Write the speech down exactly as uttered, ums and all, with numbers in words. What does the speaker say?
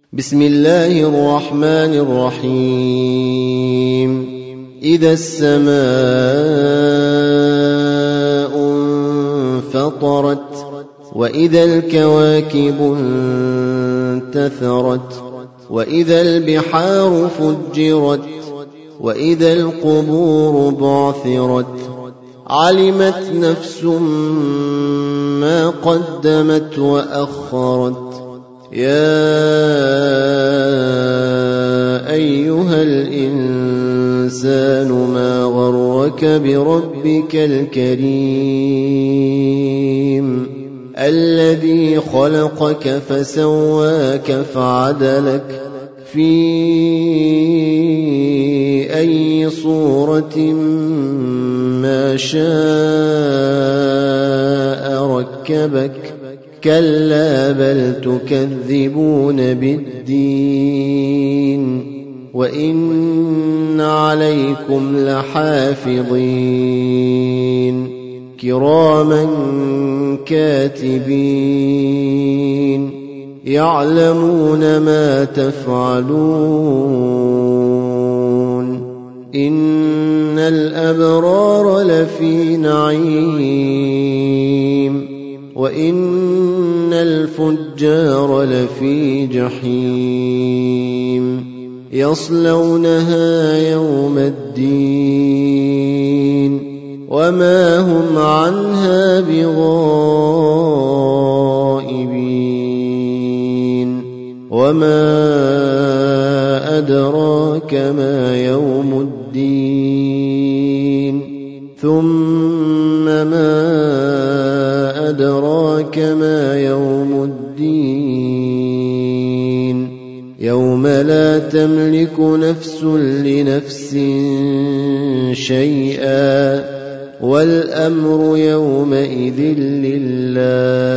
بسم الله الرحمن الرحيم إذا السماء انفطرت وإذا الكواكب انتثرت وإذا البحار فجرت وإذا القبور بعثرت علمت نفس ما قدمت وأخرت يا أيها الإنسان ما غرك بربك الكريم الذي خلقك فسواك فعدلك في أي صورة ما شاء ركبك كلا بل تكذبون بالدين وإن عليكم لحافظين كراما كاتبين يعلمون ما تفعلون إن الأبرار لفي نعيم وإن الفجار لفي جحيم يصلونها يوم الدين وما هم عنها بغائبين وما أدراك ما يوم الدين ثم ما أدراك ما يوم الدين يوم لا تملك نفس لنفس شيئا والأمر يومئذ لله